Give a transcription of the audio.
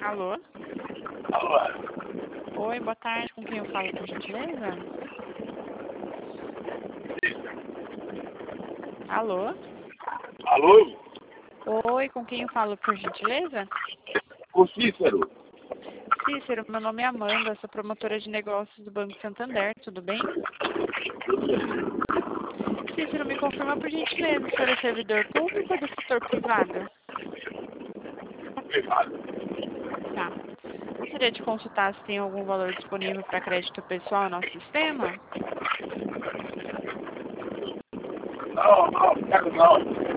Alô? Alô? Oi, boa tarde. Com quem eu falo, por gentileza? Alô? Alô? Oi, com quem eu falo, por gentileza? O Cícero? Cícero, meu nome é Amanda, sou promotora de negócios do Banco Santander, tudo bem? Cícero, me confirma, por gentileza, se é servidor público ou do setor privado? Privado. Tá. Gostaria de consultar se tem algum valor disponível para crédito pessoal no nosso sistema? Não, quero não.